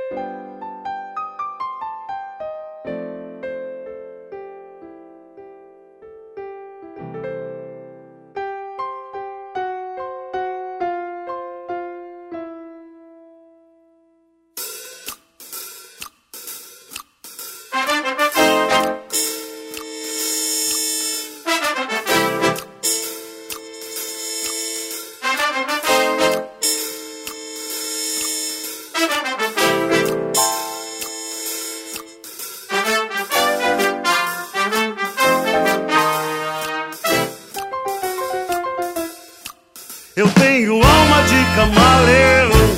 Eu tenho alma de camaleão,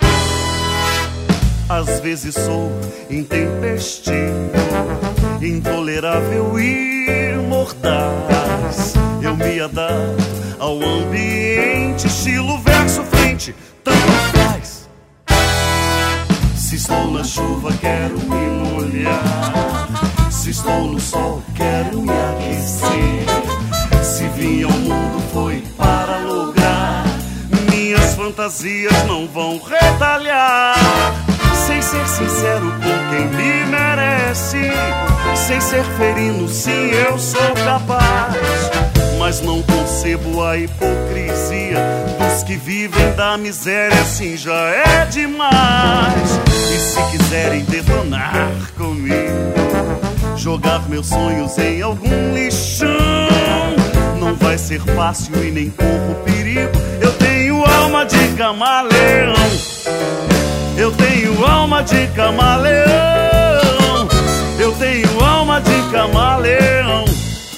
às vezes sou intempestivo, intolerável e mordaz. Eu me adapto ao ambiente, estilo, verso, frente, tanto faz. Se estou na chuva, quero me molhar. Se estou no sol, quero me aquecer. Se vim ao mundo foi para lograr, minhas fantasias não vão retalhar. Sem ser sincero com quem me merece, sem ser ferino, sim, eu sou capaz. Mas não concebo a hipocrisia dos que vivem da miséria, assim já é demais. E se quiserem detonar comigo, jogar meus sonhos em algum lixão, não vai ser fácil e nem corro perigo. Eu tenho alma de camaleão, eu tenho alma de camaleão, eu tenho alma de camaleão.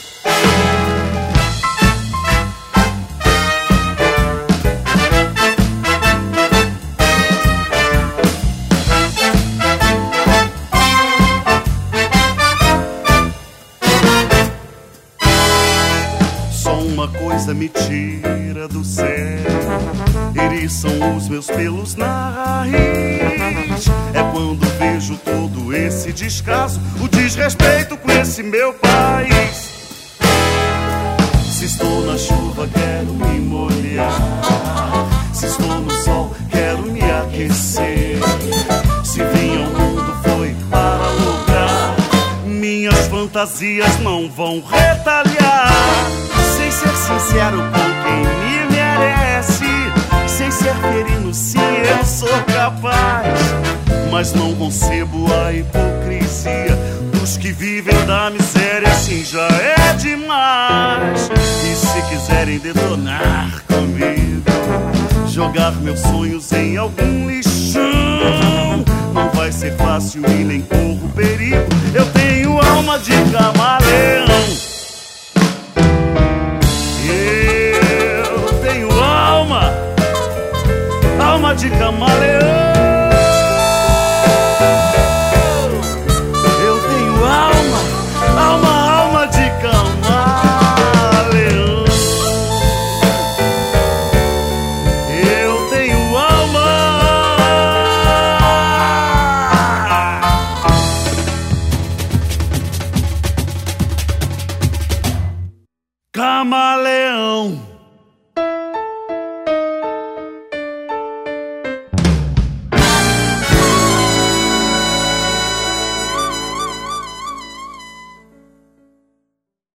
Uma coisa me tira do sério, eriçam os meus pelos na raiz. É quando vejo todo esse descaso, o desrespeito com esse meu país. Se estou na chuva, quero me molhar. Se estou no sol, quero me aquecer. Se vim ao mundo foi para lograr, minhas fantasias não vão retalhar. Sem ser sincero com quem me merece, sem ser ferino, sim, eu sou capaz. Mas não concebo a hipocrisia dos que vivem da miséria, assim já é demais. E se quiserem detonar comigo, jogar meus sonhos em algum lixão, não vai ser fácil e nem corro perigo. Eu tenho alma de camaleão, alma de camaleão. Eu tenho alma, alma de camaleão. Eu tenho alma. Camaleão.